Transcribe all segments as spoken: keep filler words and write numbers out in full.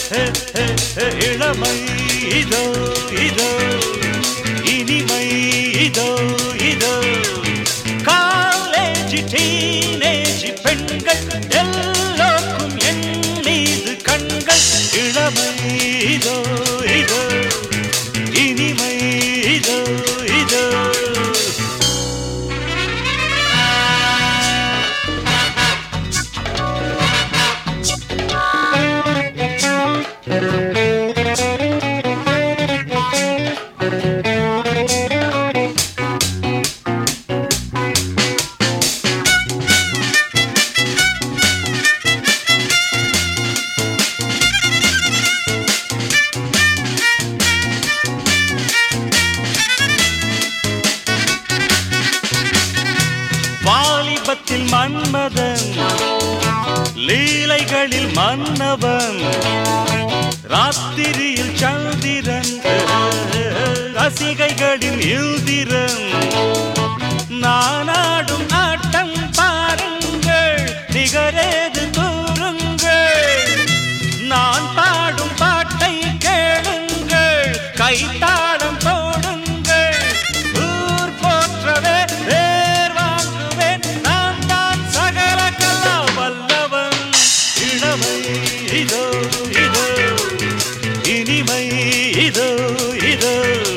இளமை இதோ இதோ இனிமை இதோ இதோ காலேஜ் டீனேஜ் பெண்கள் எல்லோருக்கும் என் மீது கண்கள் இளமை இதோ இதோ இனிமை இதோ இதோ வாலிபத்தில் மன்மதன் லீலைகளில் மன்னவன் ராத்திரியில் சந்திரன் ரசிகைகளின் இந்திரன் நானாடும் ஆட்டம் பாருங்கள் நிகரேது கூறுங்கள் நான் பாடும் பாட்டை கேளுங்கள் கைத்தாளம் போடுங்கள் ஊர் போற்றவே பேர் வாங்குவேன் நான் தான் சகல கலா வல்லவன் இளமை இதோ இதோ இனிமை இதோ இதோ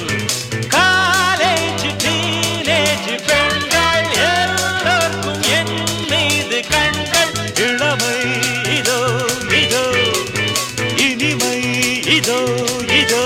காலேஜ் டீனேஜ் பெண்கள் எல்லோருக்கும் என் மீது கண்கள் இளமை இதோ இதோ இனிமை இதோ இதோ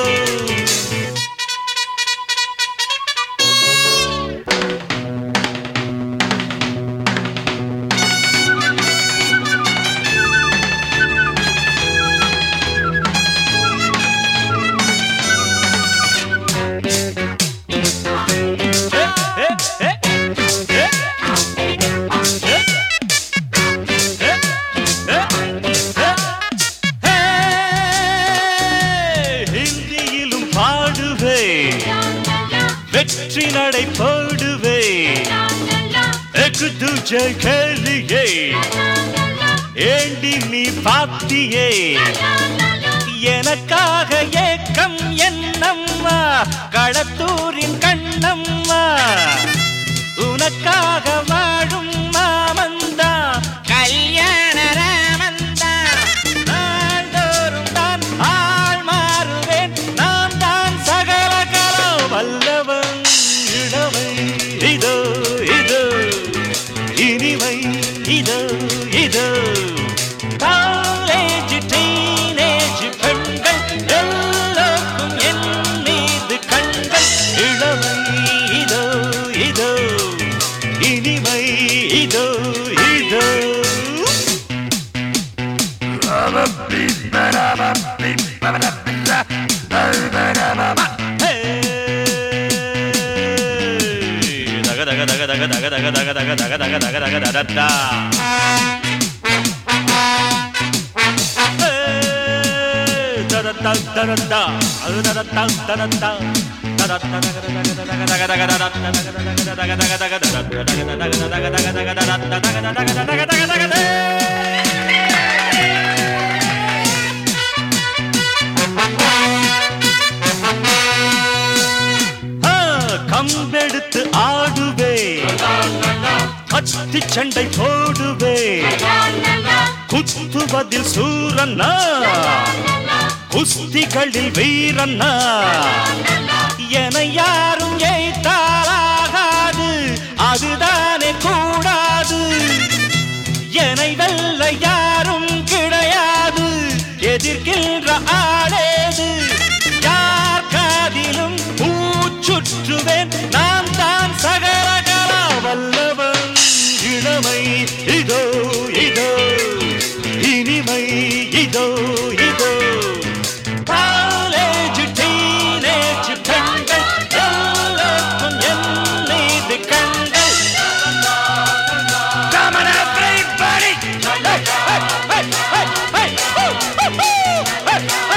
ஹிந்தியிலும் பாடுவே வெற்றி நடை போடுவே எக்கு துஜை கேளியே ஏண்டி நீ பாத்தியே எனக்காக ஏக்கம் என்னம்மா களத்தூரின் கண்ணம்மா உனக்காக வாழும் மாமந்தா கல்யாண ராமந்தா நாள்தோறும் தான் ஆள் மாறுவேன் நான் தான் சகல கலா வல்லவன் இளமை இதோ இதோ இனிமை இதோ இதோ காலேஜ் டீனேஜ் பெண்கள் எல்லோருக்கும் என் மீது கண்கள் இளமை இதோ இதோ இனிமை இதோ இதோ தக தக தக தக தக தக தக தக தக தக தக தக தடடா தடடா தடடா அது தடடா தடடா கம்பெடுத்து ஆடுவே கத்தி சண்டை போடுவே குத்துவதில் சூரன்னா குஸ்திகளில் வீரன்னா என யாரும் ஏய்த்தாலாகாது அதுதானே கூடாது என்னை வெல்ல யாரும் கிடையாது எதிர்க்கின்ற ஆளேது யார் காதிலும் பூச்சுற்றுவேன் நான் தான் சகல கலா வல்லவன் இளமை இதோ இதோ இனிமை இதோ இதோ காலேஜ் டீனேஜ் பெண்கள் எல்லோருக்கும் என் மீது கண்கள் Come on everybody! Hey, hey, hey, hey, hey, hey, hey, hey, hey.